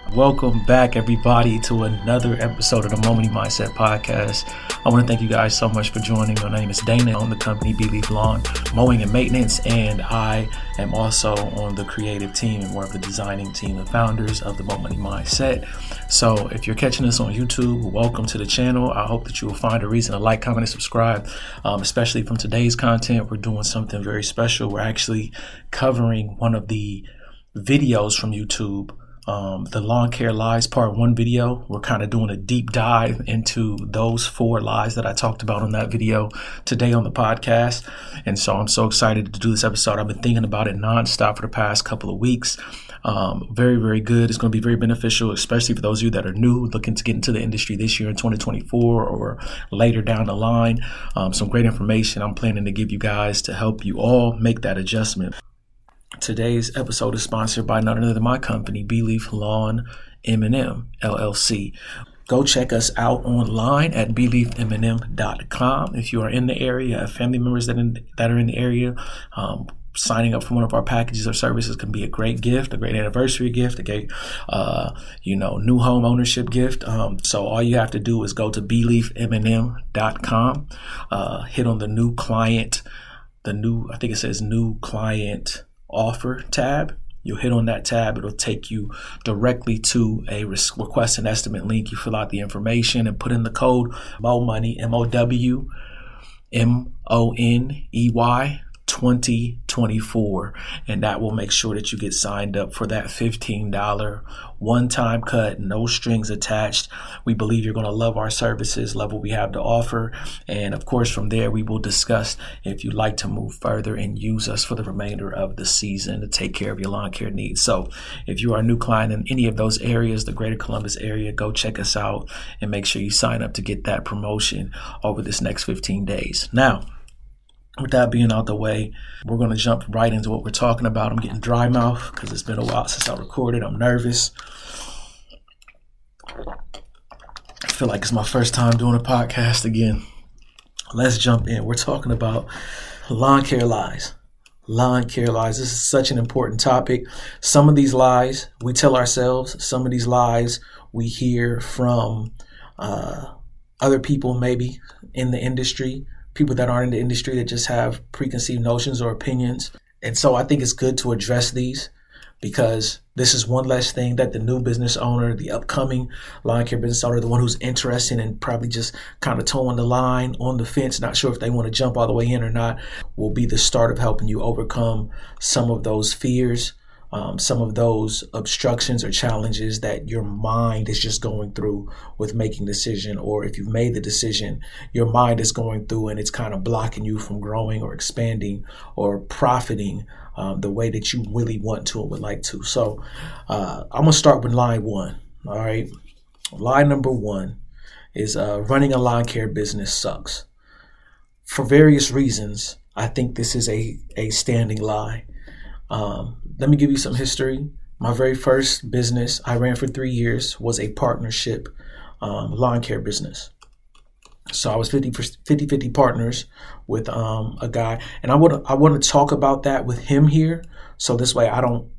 Welcome back, everybody, to another episode of the Momenty Mindset Podcast. I want to thank you guys so much for joining. My name is Dana. I own the company Beleaf Lawn Mowing and Maintenance, and I am also on the creative team and we're the designing team and founders of the Momenty Mindset. So if you're catching us on YouTube, welcome to the channel. I hope that you will find a reason to like, comment, and subscribe, especially from today's content. We're doing something very special. We're actually covering one of the videos from YouTube, the Lawn Care Lies Part 1 video. We're kind of doing a deep dive into those 4 lies that I talked about in that video today on the podcast. And so I'm so excited to do this episode. I've been thinking about it nonstop for the past couple of weeks. Very, very good. It's going to be very beneficial, especially for those of you that are new, looking to get into the industry this year in 2024 or later down the line. Some great information I'm planning to give you guys to help you all make that adjustment. Today's episode is sponsored by none other than my company, Beleaf Lawn M&M LLC. Go check us out online at beleafmnm.com. If you are in the area, have family members that are in the area, signing up for one of our packages or services can be a great gift, a great anniversary gift, a great, new home ownership gift. So all you have to do is go to beleafmnm.com, hit on the new client, I think it says new client offer tab. You'll hit on that tab. It'll take you directly to a request an estimate link. You fill out the information and put in the code MOWMONEY, MOWMONEY 2024, and that will make sure that you get signed up for that $15 one-time cut, no strings attached. We believe you're going to love our services, love what we have to offer, and of course from there we will discuss if you'd like to move further and use us for the remainder of the season to take care of your lawn care needs. So if you are a new client in any of those areas, the greater Columbus area, go check us out and make sure you sign up to get that promotion over this next 15 days. Now, with that being out the way, we're going to jump right into what we're talking about. I'm getting dry mouth because it's been a while since I recorded. I'm nervous. I feel like it's my first time doing a podcast again. Let's jump in. We're talking about lawn care lies. Lawn care lies. This is such an important topic. Some of these lies we tell ourselves. Some of these lies we hear from other people maybe in the industry. People that aren't in the industry that just have preconceived notions or opinions. And so I think it's good to address these because this is one less thing that the new business owner, the upcoming lawn care business owner, the one who's interested and probably just kind of towing the line on the fence, not sure if they want to jump all the way in or not, will be the start of helping you overcome some of those fears, some of those obstructions or challenges that your mind is just going through with making a decision, or if you've made the decision, your mind is going through and it's kind of blocking you from growing or expanding or profiting the way that you really want to or would like to. So I'm going to start with line 1. All right. Line number 1 is running a lawn care business sucks. For various reasons, I think this is a standing lie. Let me give you some history. My very first business I ran for 3 years was a partnership lawn care business. So I was 50-50 partners with a guy. And I want to talk about that with him here. So this way I don't,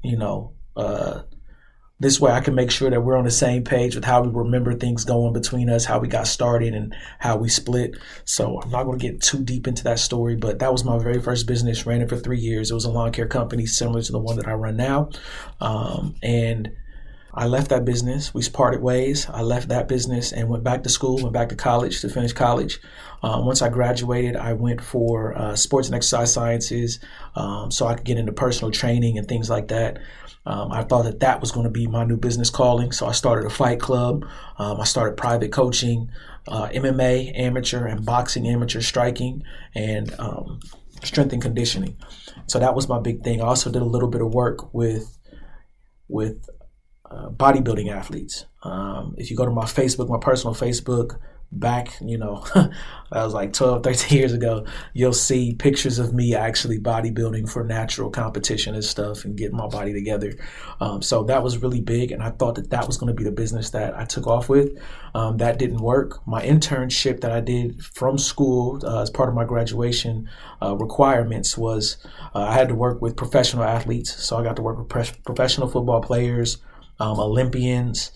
this way I can make sure that we're on the same page with how we remember things going between us, how we got started and how we split. So I'm not going to get too deep into that story, but that was my very first business. Ran it for 3 years. It was a lawn care company similar to the one that I run now. And I left that business. We parted ways. I left that business and went back to school, went back to college to finish college. Once I graduated, I went for sports and exercise sciences so I could get into personal training and things like that. I thought that was going to be my new business calling. So I started a fight club. I started private coaching, MMA amateur and boxing amateur striking, and strength and conditioning. So that was my big thing. I also did a little bit of work with bodybuilding athletes. If you go to my Facebook, my personal Facebook, back, that was like 12, 13 years ago, you'll see pictures of me actually bodybuilding for natural competition and stuff and getting my body together. So that was really big. And I thought that was going to be the business that I took off with. That didn't work. My internship that I did from school as part of my graduation requirements was I had to work with professional athletes. So I got to work with professional football players, Olympians,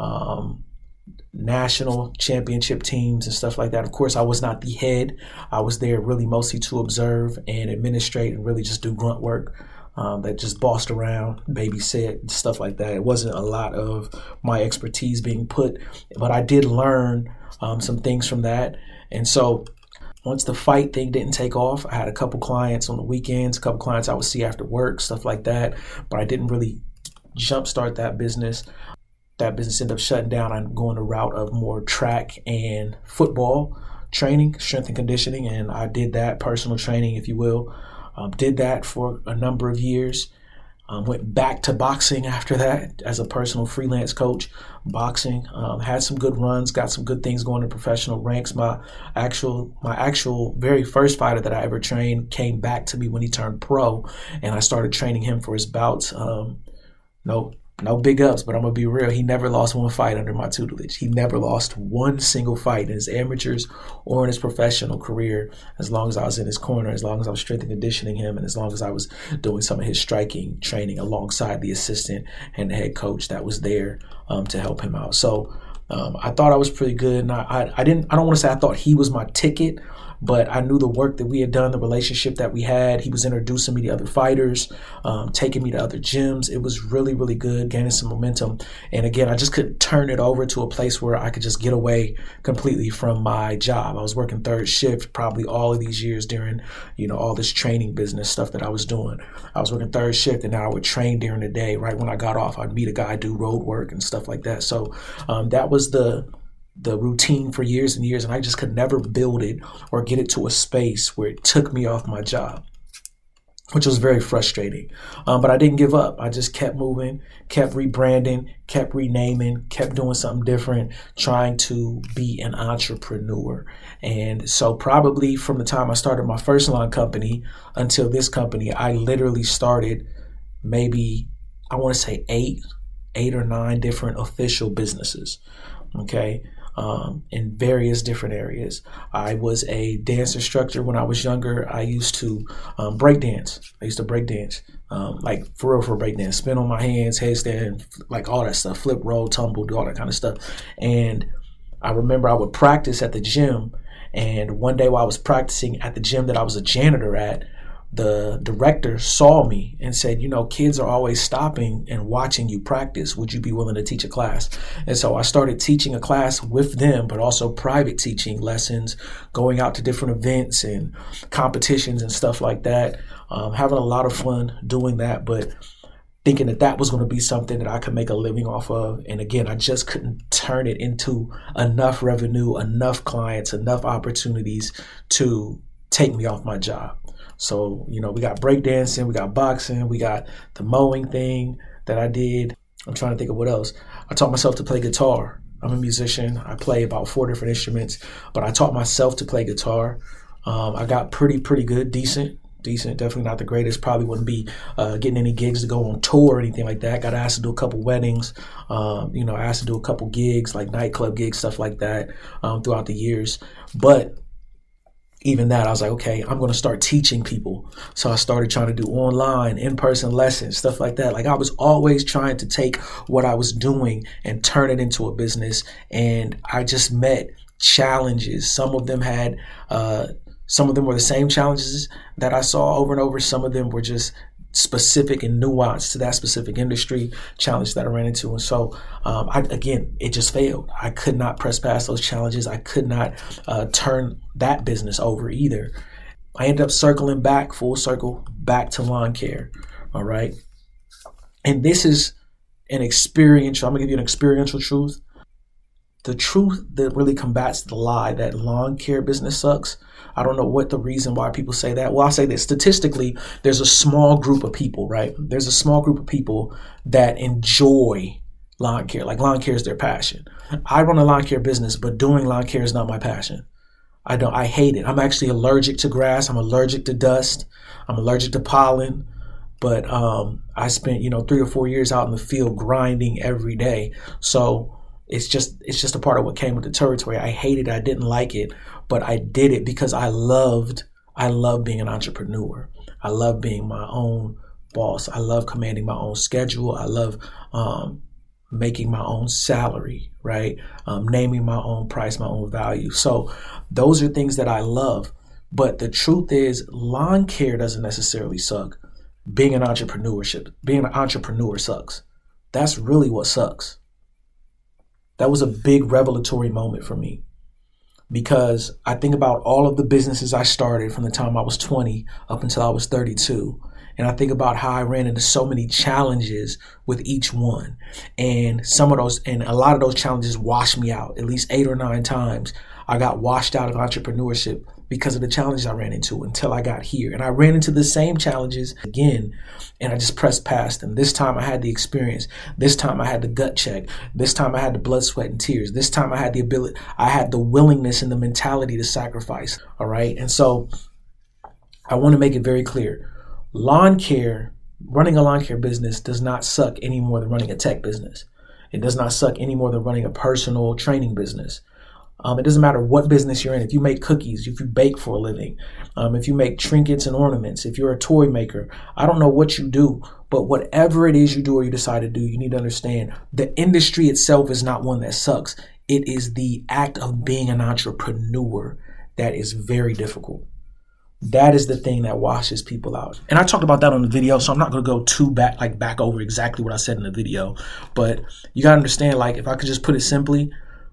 national championship teams and stuff like that. Of course, I was not the head. I was there really mostly to observe and administrate and really just do grunt work, that just bossed around, babysit, stuff like that. It wasn't a lot of my expertise being put, but I did learn some things from that. And so once the fight thing didn't take off, I had a couple clients on the weekends, a couple clients I would see after work, stuff like that, but I didn't really jumpstart that business. That business ended up shutting down. I'm going the route of more track and football training, strength and conditioning, and I did that, personal training, if you will. Did that for a number of years. Went back to boxing after that as a personal freelance coach. Boxing, had some good runs, got some good things going in professional ranks. My actual very first fighter that I ever trained came back to me when he turned pro, and I started training him for his bouts. No big ups, but I'm going to be real. He never lost one fight under my tutelage. He never lost one single fight in his amateurs or in his professional career, as long as I was in his corner, as long as I was strength and conditioning him, and as long as I was doing some of his striking training alongside the assistant and the head coach that was there to help him out. So I thought I was pretty good. And I don't want to say I thought he was my ticket, but I knew the work that we had done, the relationship that we had. He was introducing me to other fighters, taking me to other gyms. It was really, really good, gaining some momentum. And again, I just couldn't turn it over to a place where I could just get away completely from my job. I was working third shift probably all of these years during, all this training business stuff that I was doing. I was working third shift, and then I would train during the day. Right when I got off, I'd meet a guy, do road work and stuff like that. So that was the routine for years and years, and I just could never build it or get it to a space where it took me off my job, which was very frustrating. But I didn't give up. I just kept moving, kept rebranding, kept renaming, kept doing something different, trying to be an entrepreneur. And so probably from the time I started my first line company until this company, I literally started maybe, I want to say eight or nine different official businesses. Okay. In various different areas. I was a dance instructor when I was younger. I used to break dance. Like for real break dance. Spin on my hands, headstand, like all that stuff. Flip, roll, tumble, do all that kind of stuff. And I remember I would practice at the gym. And one day while I was practicing at the gym that I was a janitor at, the director saw me and said, kids are always stopping and watching you practice. Would you be willing to teach a class? And so I started teaching a class with them, but also private teaching lessons, going out to different events and competitions and stuff like that. Having a lot of fun doing that, but thinking that was going to be something that I could make a living off of. And again, I just couldn't turn it into enough revenue, enough clients, enough opportunities to take me off my job. So, we got breakdancing, we got boxing, we got the mowing thing that I did. I'm trying to think of what else. I taught myself to play guitar. I'm a musician. I play about 4 different instruments, but I taught myself to play guitar. I got pretty good, decent, definitely not the greatest. Probably wouldn't be getting any gigs to go on tour or anything like that. Got asked to do a couple weddings, asked to do a couple gigs, like nightclub gigs, stuff like that throughout the years. But even that, I was like, okay, I'm going to start teaching people. So I started trying to do online, in-person lessons, stuff like that. Like I was always trying to take what I was doing and turn it into a business. And I just met challenges. Some of them were the same challenges that I saw over and over. Some of them were just specific and nuanced to that specific industry challenge that I ran into. And so, it just failed. I could not press past those challenges. I could not turn that business over either. I ended up circling back, full circle, back to lawn care. All right. And this is I'm going to give you an experiential truth. The truth that really combats the lie that lawn care business sucks. I don't know what the reason why people say that. Well, I'll say this. Statistically, there's a small group of people, right? There's a small group of people that enjoy lawn care. Like lawn care is their passion. I run a lawn care business, but doing lawn care is not my passion. I hate it. I'm actually allergic to grass. I'm allergic to dust. I'm allergic to pollen. But I spent, 3 or 4 years out in the field grinding every day. So it's just a part of what came with the territory. I hated it. I didn't like it, but I did it because I love being an entrepreneur. I love being my own boss. I love commanding my own schedule. I love making my own salary, right? Naming my own price, my own value. So those are things that I love. But the truth is, lawn care doesn't necessarily suck. Being an entrepreneur sucks. That's really what sucks. That was a big revelatory moment for me, because I think about all of the businesses I started from the time I was 20 up until I was 32. And I think about how I ran into so many challenges with each one. And a lot of those challenges washed me out. At least 8 or 9 times I got washed out of entrepreneurship because of the challenges I ran into until I got here. And I ran into the same challenges again, and I just pressed past them. This time I had the experience. This time I had the gut check. This time I had the blood, sweat, and tears. This time I had the willingness and the mentality to sacrifice. All right. And so I want to make it very clear. Running a lawn care business does not suck any more than running a tech business. It does not suck any more than running a personal training business. It doesn't matter what business you're in. If you make cookies, if you bake for a living, if you make trinkets and ornaments, if you're a toy maker, I don't know what you do, but whatever it is you do or you decide to do, you need to understand the industry itself is not one that sucks. It is the act of being an entrepreneur that is very difficult. That is the thing that washes people out. And I talked about that on the video, so I'm not going to go back over exactly what I said in the video. But you got to understand, if I could just put it simply,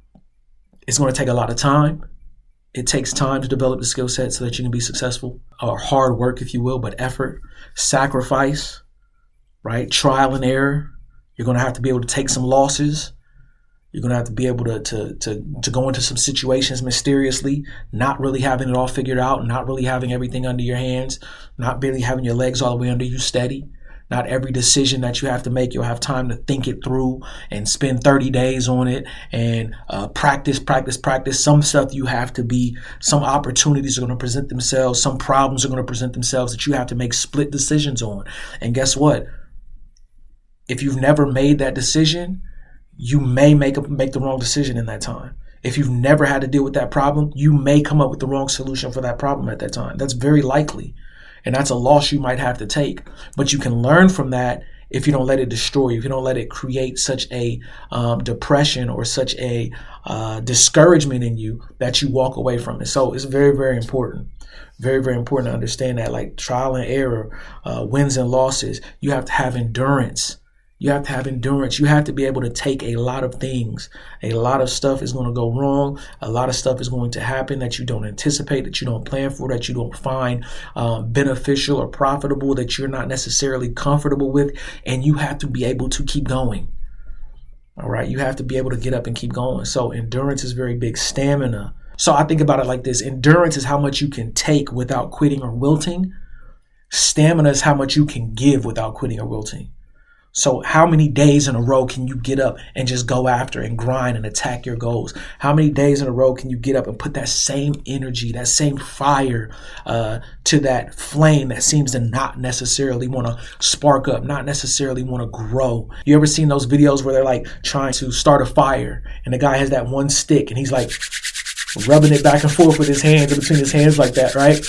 it's going to take a lot of time. It takes time to develop the skill set so that you can be successful, or hard work, if you will, but effort, sacrifice, right? Trial and error. You're going to have to be able to take some losses. You're going to have to be able to go into some situations mysteriously, not really having it all figured out, not really having everything under your hands, not really having your legs all the way under you steady. Not every decision that you have to make, you'll have time to think it through and spend 30 days on it and practice. Some stuff some opportunities are going to present themselves. Some problems are going to present themselves that you have to make split decisions on. And guess what? If you've never made that decision, you may make the wrong decision in that time. If you've never had to deal with that problem, you may come up with the wrong solution for that problem at that time. That's very likely. And that's a loss you might have to take. But you can learn from that if you don't let it destroy you, if you don't let it create such a depression or such a discouragement in you that you walk away from it. So it's very, very important. Very, very important to understand that, like trial and error, wins and losses, you have to have endurance. You have to have endurance. You have to be able to take a lot of things. A lot of stuff is going to go wrong. A lot of stuff is going to happen that you don't anticipate, that you don't plan for, that you don't find beneficial or profitable, that you're not necessarily comfortable with. And you have to be able to keep going. All right. You have to be able to get up and keep going. So endurance is very big. Stamina. So I think about it like this. Endurance is how much you can take without quitting or wilting. Stamina is how much you can give without quitting or wilting. So how many days in a row can you get up and just go after and grind and attack your goals? How many days in a row can you get up and put that same energy, that same fire to that flame that seems to not necessarily want to spark up, not necessarily want to grow? You ever seen those videos where they're like trying to start a fire and the guy has that one stick and he's like rubbing it back and forth with his hands, in between his hands like that, right?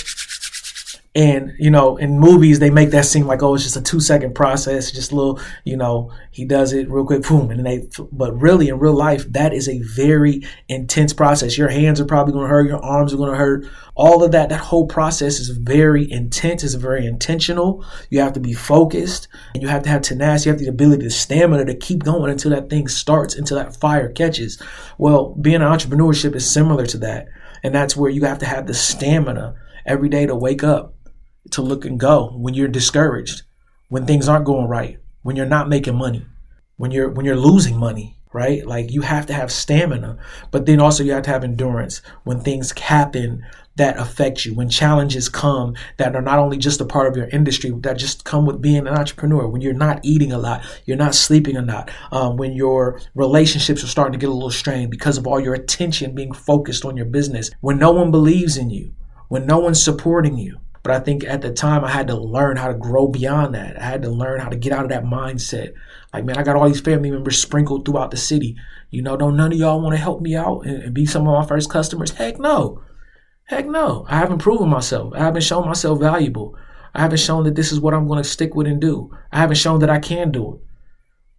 And, in movies, they make that seem like, it's just a 2-second process, just a little, he does it real quick, boom. But really in real life, that is a very intense process. Your hands are probably going to hurt. Your arms are going to hurt. All of that whole process is very intense. It's very intentional. You have to be focused and you have to have tenacity. You have the ability, the stamina to keep going until that thing starts, until that fire catches. Well, being an entrepreneurship is similar to that. And that's where you have to have the stamina every day to wake up, to look and go when you're discouraged, when things aren't going right, when you're not making money, when you're losing money, right? Like, you have to have stamina, but then also you have to have endurance when things happen that affect you, when challenges come that are not only just a part of your industry, that just come with being an entrepreneur, when you're not eating a lot, you're not sleeping a lot, when your relationships are starting to get a little strained because of all your attention being focused on your business, when no one believes in you, when no one's supporting you. But I think at the time I had to learn how to grow beyond that. I had to learn how to get out of that mindset. Like, man, I got all these family members sprinkled throughout the city. Don't none of y'all want to help me out and be some of my first customers? Heck no. Heck no. I haven't proven myself. I haven't shown myself valuable. I haven't shown that this is what I'm going to stick with and do. I haven't shown that I can do it.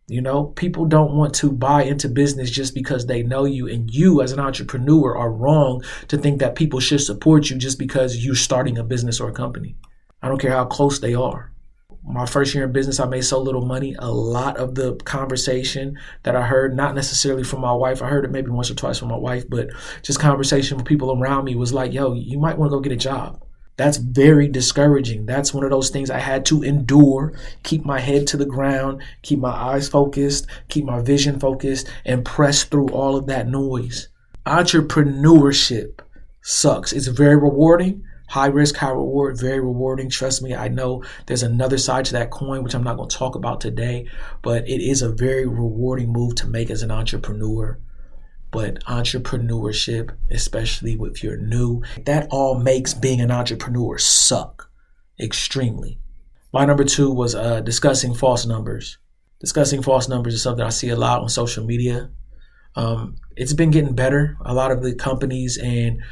You know, people don't want to buy into business just because they know you, and you as an entrepreneur are wrong to think that people should support you just because you're starting a business or a company. I don't care how close they are. My first year in business, I made so little money. A lot of the conversation that I heard, not necessarily from my wife, I heard it maybe once or twice from my wife, but just conversation with people around me was like, yo, you might want to go get a job. That's very discouraging. That's one of those things I had to endure, keep my head to the ground, keep my eyes focused, keep my vision focused, and press through all of that noise. Entrepreneurship sucks. It's very rewarding. High risk, high reward, very rewarding. Trust me, I know there's another side to that coin, which I'm not going to talk about today, but it is a very rewarding move to make as an entrepreneur. But entrepreneurship, especially if you're new, that all makes being an entrepreneur suck extremely. My number 2 was discussing false numbers. Discussing false numbers is something I see a lot on social media. It's been getting better. A lot of the companies and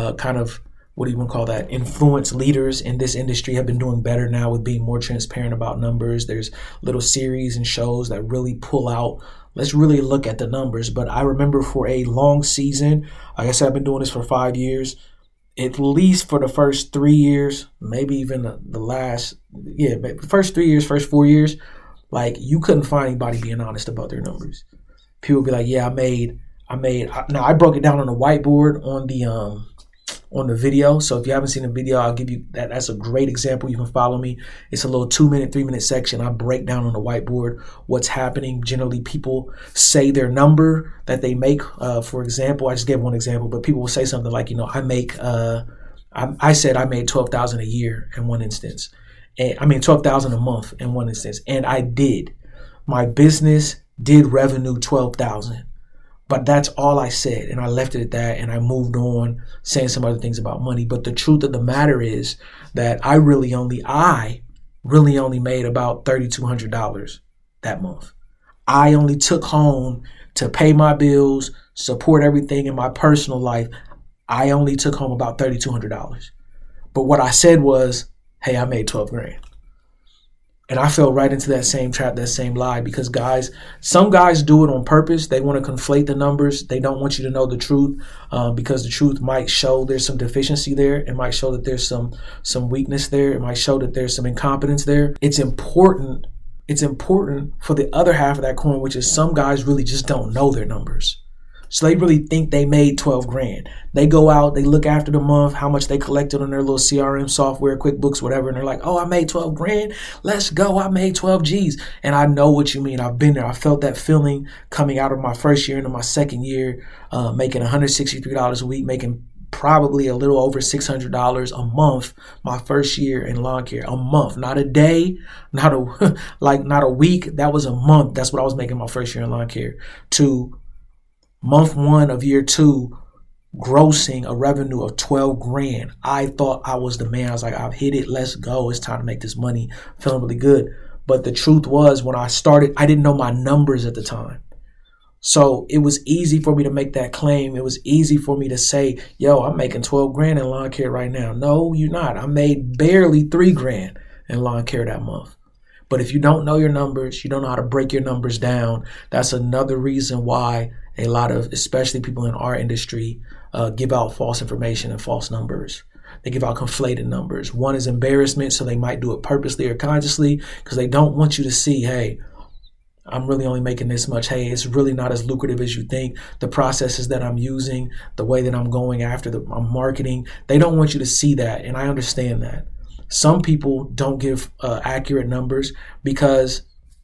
influence leaders in this industry have been doing better now with being more transparent about numbers. There's little series and shows that really pull out, let's really look at the numbers. But I remember for a long season, like I said, I've been doing this for 5 years, at least for the first 3 years, maybe even first 3 years, first 4 years, like you couldn't find anybody being honest about their numbers. People would be like, yeah, now I broke it down on the whiteboard on the video. So if you haven't seen the video, I'll give you that. That's a great example. You can follow me. It's a little 2-minute, 3-minute section. I break down on the whiteboard what's happening. Generally, people say their number that they make. For example, I just gave one example, but people will say something like, I said I made $12,000 a year in one instance. And I mean, $12,000 a month in one instance. And I did. My business did revenue $12,000. But that's all I said, and I left it at that, and I moved on saying some other things about money. But the truth of the matter is that I really only made about $3,200 that month. I only took home to pay my bills, support everything in my personal life. I only took home about $3,200. But what I said was, hey, I made 12 grand. And I fell right into that same trap, that same lie, because some guys do it on purpose. They want to conflate the numbers. They don't want you to know the truth because the truth might show there's some deficiency there. It might show that there's some weakness there. It might show that there's some incompetence there. It's important for the other half of that coin, which is some guys really just don't know their numbers. So they really think they made 12 grand. They go out, they look after the month, how much they collected on their little CRM software, QuickBooks, whatever. And they're like, oh, I made 12 grand. Let's go. I made 12 G's. And I know what you mean. I've been there. I felt that feeling coming out of my first year into my second year, making $163 a week, making probably a little over $600 a month my first year in lawn care. A month, not a day, not a week. That was a month. That's what I was making my first year in lawn care. To month 1 of year 2, grossing a revenue of 12 grand. I thought I was the man. I was like, I've hit it. Let's go. It's time to make this money. Feeling really good. But the truth was, when I started, I didn't know my numbers at the time. So it was easy for me to make that claim. It was easy for me to say, yo, I'm making 12 grand in lawn care right now. No, you're not. I made barely 3 grand in lawn care that month. But if you don't know your numbers, you don't know how to break your numbers down, that's another reason why a lot of, especially people in our industry, give out false information and false numbers. They give out conflated numbers. One is embarrassment, so they might do it purposely or consciously because they don't want you to see, hey, I'm really only making this much. Hey, it's really not as lucrative as you think. The processes that I'm using, the way that I'm going after I'm marketing, they don't want you to see that, and I understand that. Some people don't give accurate numbers because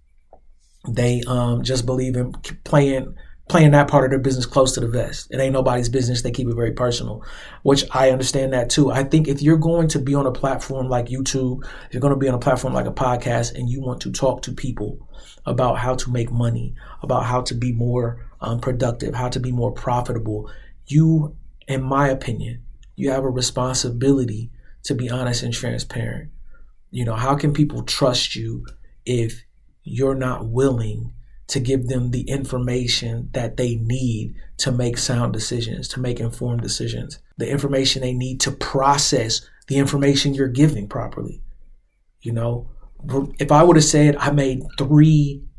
they just believe in playing that part of their business close to the vest. It ain't nobody's business. They keep it very personal, which I understand that too. I think if you're going to be on a platform like YouTube, if you're going to be on a platform like a podcast, and you want to talk to people about how to make money, about how to be more productive, how to be more profitable, you, in my opinion, you have a responsibility to be honest and transparent. You know, how can people trust you if you're not willing to give them the information that they need to make sound decisions, to make informed decisions, the information they need to process the information you're giving properly? You know, if I would have said I made 3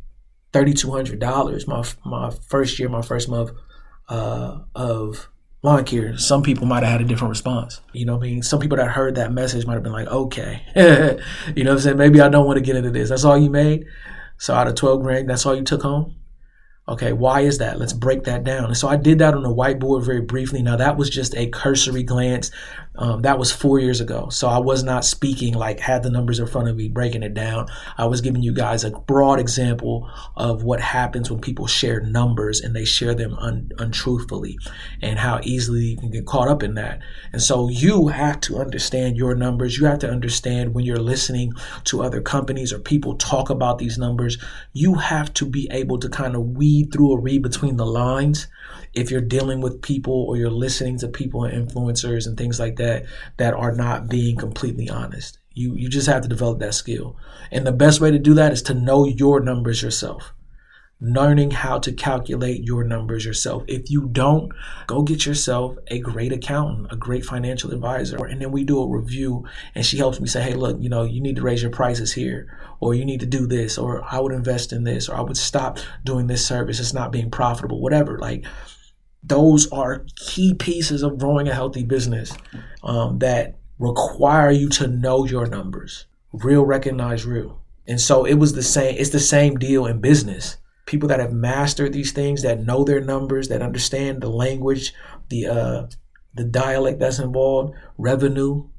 $3,200 my first year, my first month of lawn care. Some people might have had a different response. You know what I mean? Some people that heard that message might have been like, okay, you know what I'm saying? Maybe I don't want to get into this. That's all you made. So out of 12 grand, that's all you took home. Okay, why is that? Let's break that down. And so I did that on a whiteboard very briefly. Now, that was just a cursory glance. That was 4 years ago. So I was not speaking like had the numbers in front of me, breaking it down. I was giving you guys a broad example of what happens when people share numbers and they share them untruthfully, and how easily you can get caught up in that. And so you have to understand your numbers. You have to understand when you're listening to other companies or people talk about these numbers, you have to be able to kind of weed through or read between the lines if you're dealing with people or you're listening to people and influencers and things like that are not being completely honest. You just have to develop that skill. And the best way to do that is to know your numbers yourself. Learning how to calculate your numbers yourself. If you don't, go get yourself a great accountant, a great financial advisor. And then we do a review and she helps me say, hey, look, you need to raise your prices here, or you need to do this, or I would invest in this, or I would stop doing this service. It's not being profitable, whatever. Like, those are key pieces of growing a healthy business that require you to know your numbers. Real recognize real. And so it's the same deal in business. People that have mastered these things, that know their numbers, that understand the language, the dialect that's involved, revenue,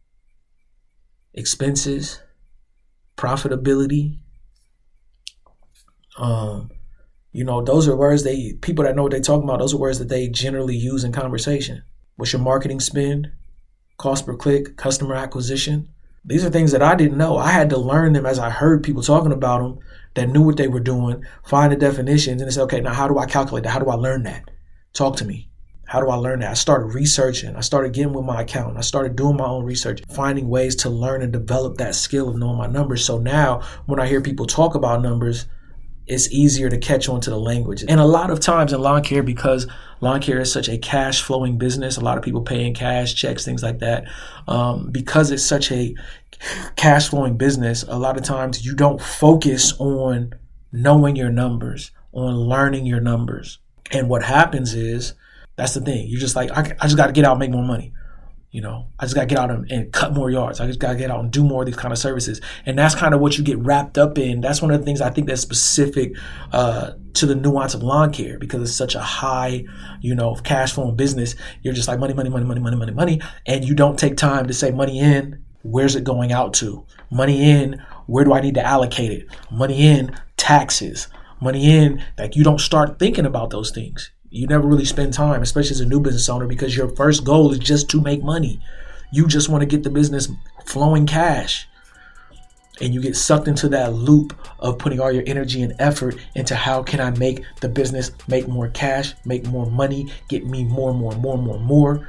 expenses, profitability. Those are words people that know what they're talking about, those are words that they generally use in conversation. What's your marketing spend? Cost per click, customer acquisition. These are things that I didn't know. I had to learn them as I heard people talking about them that knew what they were doing, find the definitions, and say, okay, now how do I calculate that? How do I learn that? Talk to me. How do I learn that? I started researching. I started getting with my accountant. I started doing my own research, finding ways to learn and develop that skill of knowing my numbers. So now when I hear people talk about numbers, it's easier to catch on to the language. And a lot of times in lawn care, because lawn care is such a cash flowing business, a lot of people pay in cash, checks, things like that. Because it's such a cash flowing business, a lot of times you don't focus on knowing your numbers, on learning your numbers. And what happens is, that's the thing. You're just like, I just got to get out and make more money. I just got to get out and cut more yards. I just got to get out and do more of these kind of services. And that's kind of what you get wrapped up in. That's one of the things I think that's specific to the nuance of lawn care, because it's such a high, cash flowing business. You're just like money, money, money, money, money, money, money. And you don't take time to say money in, where's it going out to? Money in, where do I need to allocate it? Money in, taxes. Money in, like you don't start thinking about those things. You never really spend time, especially as a new business owner, because your first goal is just to make money. You just want to get the business flowing cash. And you get sucked into that loop of putting all your energy and effort into how can I make the business make more cash, make more money, get me more.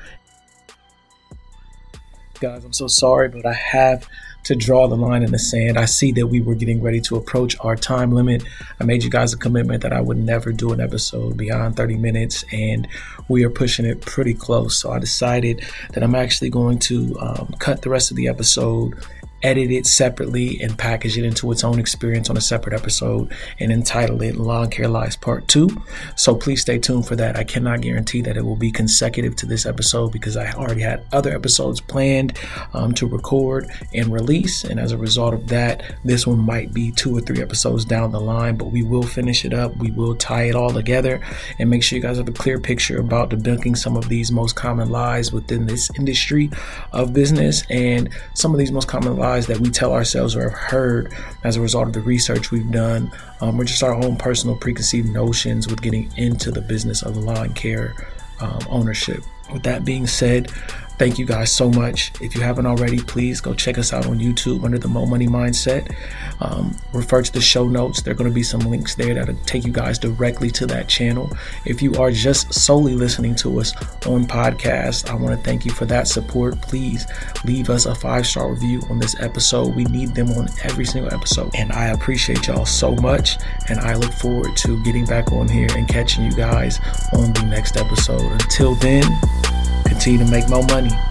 Guys, I'm so sorry, but I have to draw the line in the sand. I see that we were getting ready to approach our time limit. I made you guys a commitment that I would never do an episode beyond 30 minutes, and we are pushing it pretty close. So I decided that I'm actually going to cut the rest of the episode, edit it separately, and package it into its own experience on a separate episode and entitle it Lawn Care Lives Part 2. So please stay tuned for that. I cannot guarantee that it will be consecutive to this episode because I already had other episodes planned to record and release. And as a result of that, this one might be 2 or 3 episodes down the line, but we will finish it up. We will tie it all together and make sure you guys have a clear picture about debunking some of these most common lies within this industry of business, and some of these most common lies that we tell ourselves or have heard as a result of the research we've done, or just our own personal preconceived notions with getting into the business of lawn care ownership. With that being said, thank you guys so much. If you haven't already, please go check us out on YouTube under the Mo Money Mindset. Refer to the show notes. There are going to be some links there that'll take you guys directly to that channel. If you are just solely listening to us on podcast, I want to thank you for that support. Please leave us a 5-star review on this episode. We need them on every single episode. And I appreciate y'all so much. And I look forward to getting back on here and catching you guys on the next episode. Until then, continue to make more money.